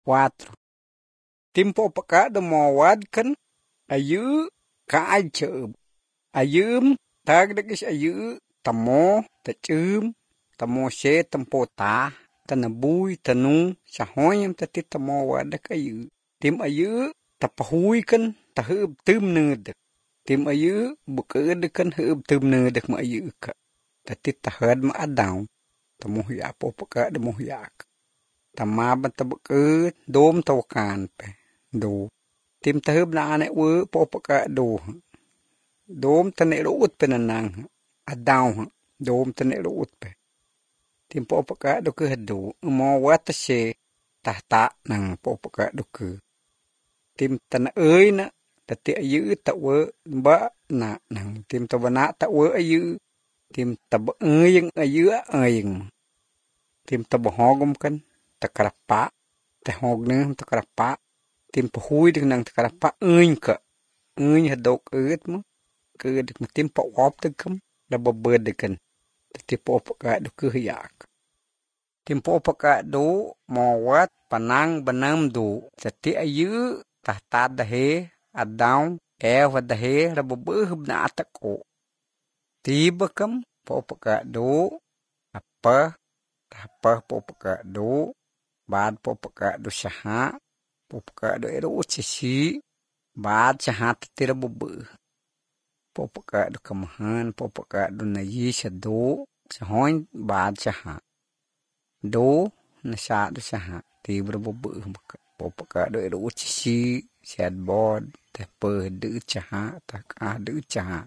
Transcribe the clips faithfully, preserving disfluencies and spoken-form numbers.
Quatro. Timpo pagkado mawad kan ayu kaad chub. Ayum tagdagis ayu tamo tachum tamo she tampo ta tanabuy tanu sahoyam tati tamo wadak ayu. Tim ayu tapahuy kan tahub tum ned. Tim ayu bukad kan hub tum ned ma ayu ka. Tati tahad ma adaw. Tamuhya po pagkado muhyak. Tamaban tabukad dom tawakan pe. Do. Tim tahub na anek we po pagkado. Dom tanek ruut pe nanang. Adaw. Dom tanek ruut pe. Tim po pagkado ke hado. Mo watashe tahta nang po pagkado ke. Tim tanak ay na. Tati ayu takwe ba na nang. Tim tabana takwe ayu. Tim tabangayang ayu ayang. Tim tabahogom kan. Takarapa. Tahog nang takarapa. Tim pahuy nang takarapa ayang ka. Ayang hadok ayat mo. Kaya mo tim pa wap tagkam. Lababad kan. Tati po pagkado ke hiyak. Tim po pagkado mawat panang banam do. Tati ayu tahta dahe. Adaw. Ewa dahe. Lababahab na atako. Tiba kam po pagkado. Apa. Apa po pagkado. Bad po pagkado saha. Po pagkado ero sisi. Bad saha tatira babah. Po pagkado kamahan. Po pagkado na yi sa do. Sahoy bad saha. Do na sa do saha. Tiba babah. Po pagkado ero sisi. Sad bod. Tepe du saha. Takah du saha.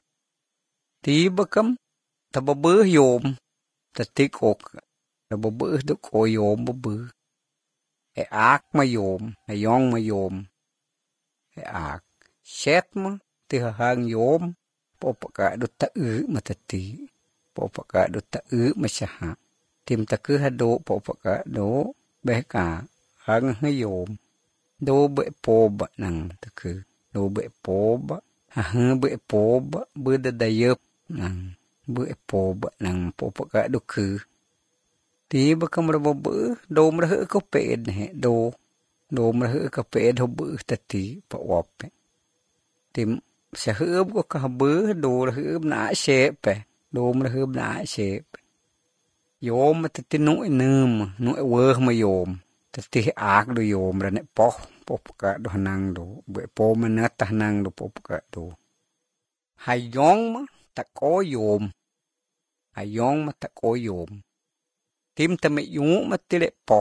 Tiba kam. Tababah yom. Tatikok. Tababah do ko yom babah. E ak ma yom. E yong ma yom. E ak. Set ma. Tihahang yom. Po pagkado tae matati. Po pagkado tae masaha. Tim taku hado po pagkado. Beka. Hang yom. Do be po ba nang taku. Do be po ba. Hahang be po ba. Bedadayap nang. Be po ba nang po pagkado ke. Tiba kam rababa. Do merahe ka ped he. Do. Do merahe ka ped hobu tati. Pa wape. Tim. Sahub ko kahaba. Do rahub na sepe. Do merahub na sepe. Yom tati no inam. No weh ma yom. Tati ak do yom. Rane poh. Po pagkado hanang do. Be po manatah nang do po pagkado. Hayong ma. Tako yom. Hayong ma tako yom. Tim tamek yung matilek poh.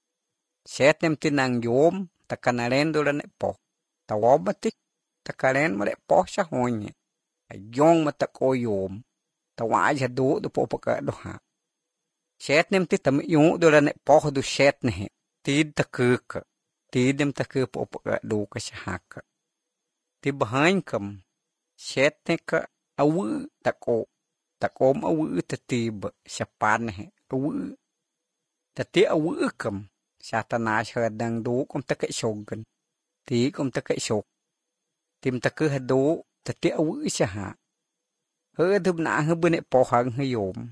Set nem tinang yom. Takanaren do rane poh. Tawabatik. Takaren malek poh sahonya. Hayong ma tako yom. Tawaj hado do po pagkado ha. Set nem ti tamek yung do rane poh do set nehe. Tid takuk. Tid nem takuk po pagkado kasahaka. Tibahain kam. Set ne ka. Awu tako. Takom awu tatiba. Sapan he. Awu. Tati awu kam. Satanas hadang do kom takay sogan. Ti kom takay sok. Tim taku hado. Tati awu saha. Hadub na habunik pohang hayom.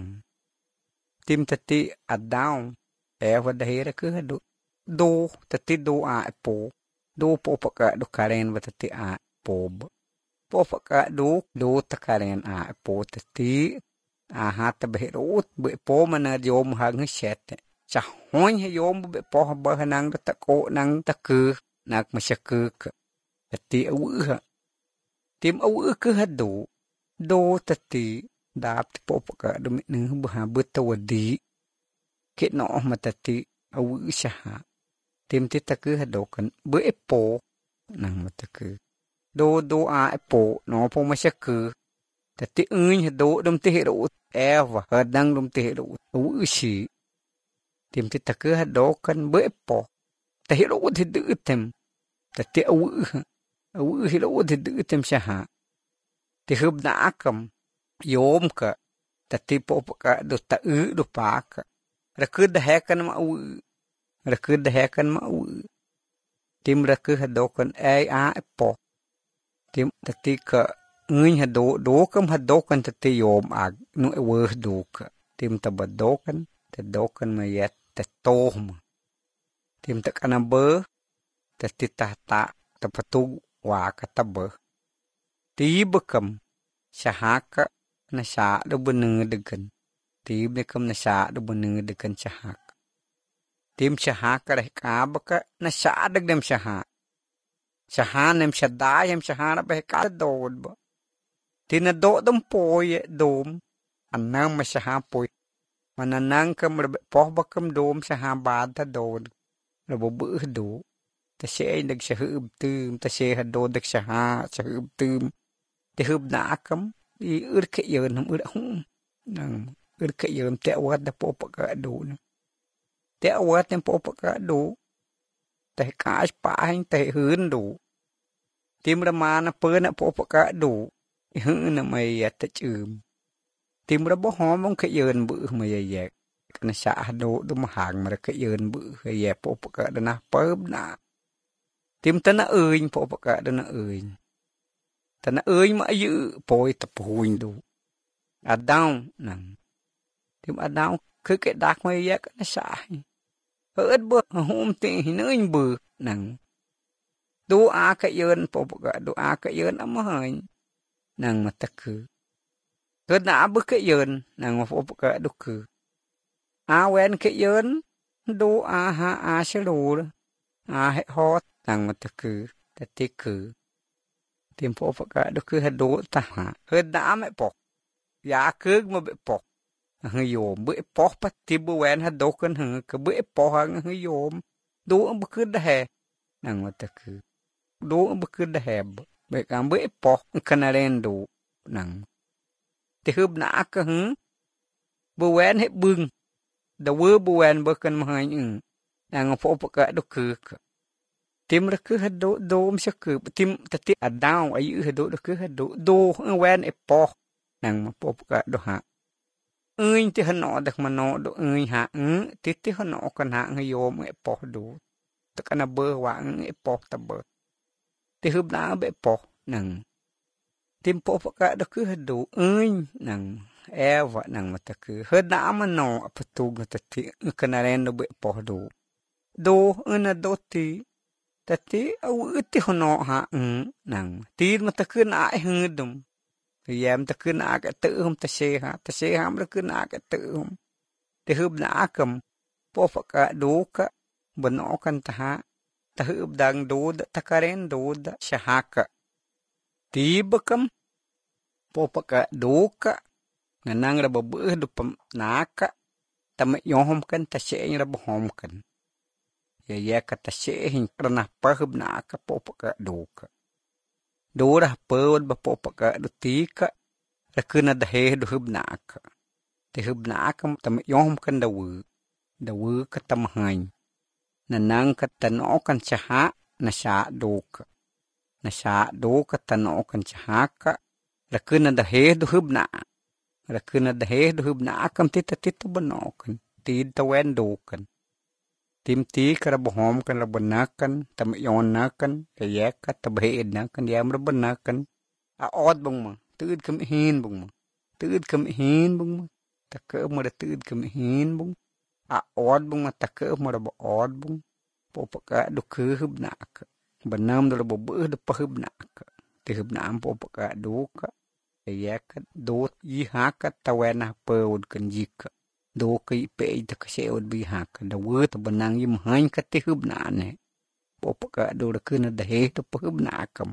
Tim tati adaw. Ewa dahira ku hado. Do. Tati do a po. Do po pagkado karen ba tati a po ba. Po pagkado. Do takaren a po tati. Aha tabahirut. Be po manad yom hang sete. Sa hoy yom be po ba nang tako nang taku. Nagmasyakuk. Tati awu ha. Tim awu ke hado. Do tati. Dap ti po pagkado minang bahabut tawadi. Kit no matati. Awu saha. Tim ti taku hado kan. Be po. Nang mataku. Do do a po. No po masyaku. Tati uny hado dum ti hirut. Ewa hadang dum ti hirut. Awu si. Tim ti taku hado kan. Be po. Tahirut hidu item. Tati awu ha. Awu hirut hidu item saha. Tihub na akam. Yom ka. Tati po pagkado tae do pa ka. Rakud dahekan ma awu. Rakud dahekan ma awu. Tim rakud hado kan. Ay a po. Tim tati ka. Nguy hado. Do kam hado kan tati yom ag. No ewe do ka. Tim tabado kan. Tado kan mayat. Tatoh ma. tim tak kana ber tatita ta tapatu wa kata ber ti bekam syahaka na sya do bener degen ti bekam na sya do bener degen syahak tim syahaka reh ka baka na sya deg dem syahak syahan nem syada yam syahana beh ka dod ba tina do dom poy dom anang ma syaha poy mananang kam rebe poh bakam dom syaha bad ta dod rebo beuh do ta se deg syahub tum ta se do deg syaha syahub tum te hub na akam i ur ke yeun nam ur hum nang ur ke yeun te wat da po ka do te wat tem po ka do te ka pa hin te hun do tim ra mana pe na po ka do i hu na mai ya ta chum tim ra bo hom mong ke yeun bu mai ya kana sa do do ma hang ma ke yeun bu ya po ka da na pe na tim ta na ơi po ka da na ơi ta na ơi ma yu poi ta puin do adang nang tim adang ke ke dak mai ya kana sa ớt bơ hôm tị nơi bự nằng đu a cái yơn po ka đu a cái yơn am hơi nằng mà ta cứ cứ nã bơ cái yơn nằng mà po ka đu cứ a wen cái yơn đu a ha a sẽ lù a hệ hot nằng mà ta cứ ta tị cứ tìm po ka đu cứ hết đu ta hả hết nã mẹ po ya cứ mà bị po hơi yom bữa po bắt tìm bữa wen hết đu cân hả cái bữa po hả hơi yom đu ông bữa cứ đẻ nằng mà ta cứ đu ông bữa cứ đẻ bữa cam bữa po khana ren đu nằng thì hụp nã cơ hứ bữa wen hết bưng đầu bữa bữa wen bữa cân mà hơi nhung nằng po po cả đu cứ tìm ra cứ hết đu đu ông sẽ cứ tìm ta tìm à đau ấy hết đu đu cứ hết đu đu ông wen hết po nằng mà po cả đu hạ ơi thì hắn nọ được mà nọ độ ơi hạ ư thì thì hắn nọ còn hạ người yom ấy po đủ tất cả nó bơ hoang ấy po ta bơ thì hụp đá bể po nằng tìm po cả đó cứ hết đủ ơi nằng e vợ nằng mà ta cứ hết đá mà nọ apa tu mà ta thì cái này nó bể po đủ đồ ơi nó đồ thì ta thì âu thì hắn nọ hạ ư nằng thì mà ta cứ nãy hơn đúng thì em ta cứ nã cái tự không ta xe ha ta xe ham nó cứ nã cái tự không thì hụp nã cầm po phật cả đủ cả bên nó cần ta ha ta hụp đang đủ ta karen đủ da syahaka ti bekam po phật cả đủ cả ngang ra bơ du pam nã cả ta me yom kan ta xe ra bo hom kan ya ya ka ta xe hin karena pa hụp nã ka po phật cả đủ cả đủ ra peun ba po ka du tika ra kuna da he du hub nak te hub nak tam yom kan da wu da wu ka tam hain na nang ka tano kan chaha na sha du ka na sha du ka tano kan chaha ka ra kuna da he du hub na ra kuna da he du hub na kam ti ti tu bano kan ti ta wen du kan tim ti kara bohom kan la benakan tam yon nakan ya ka tabe nakan ya mer benakan a od bung ma tuud kem hin bung ma tuud kem hin bung ma ta ke mo da tuud kem hin bung a od bung ma ta ke mo da bo od bung po pa ka du ke hub nak benam do bo bu do pa hub nak te hub nam po pa ka du ka ya ka do yi ha ka ta wen pe ud kan yik do kai pe ta ka se od bi ha ka da wo ta benang yim hain ka te hub na ne po pa ka do da kun da he to pa hub na kam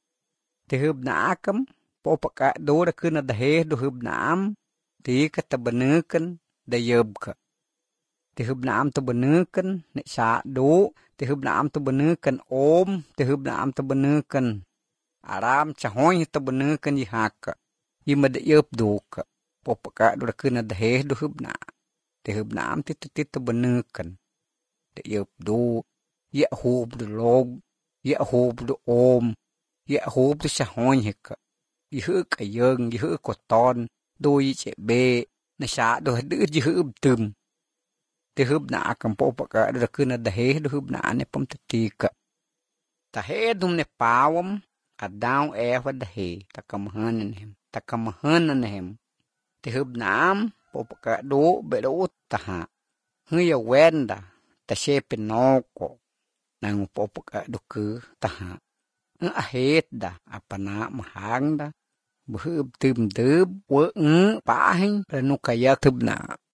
te hub na kam po pa ka do da kun da he do hub nam ti ka ta benukan da yeb ka te hub nam to benukan ne sa do te hub nam to benukan om te hub nam to benukan aram cha hoy to benukan yi ha ka yim da yeb do ka po pa ka do da kun da he do hub na te hub nam ti ti to benukan da yeb do ya hub do log ya hub do om ya hub do cha hoy ka yi hu ka yeung yi hu ko ton do yi che be na sha do du yi hu tum te hub na kam po pa ka do kun da he do hub na ne pom ti ka ta he dum ne pawam adang e wa da he ta kam han ne ta kam han ne hem te hub nam po pa ka do be do ta ha hu ya wen da tasye pinoko nangupo pagka duke taha ahit da apana mahang da beheb tem deb weeng pahing ranu kaya tebna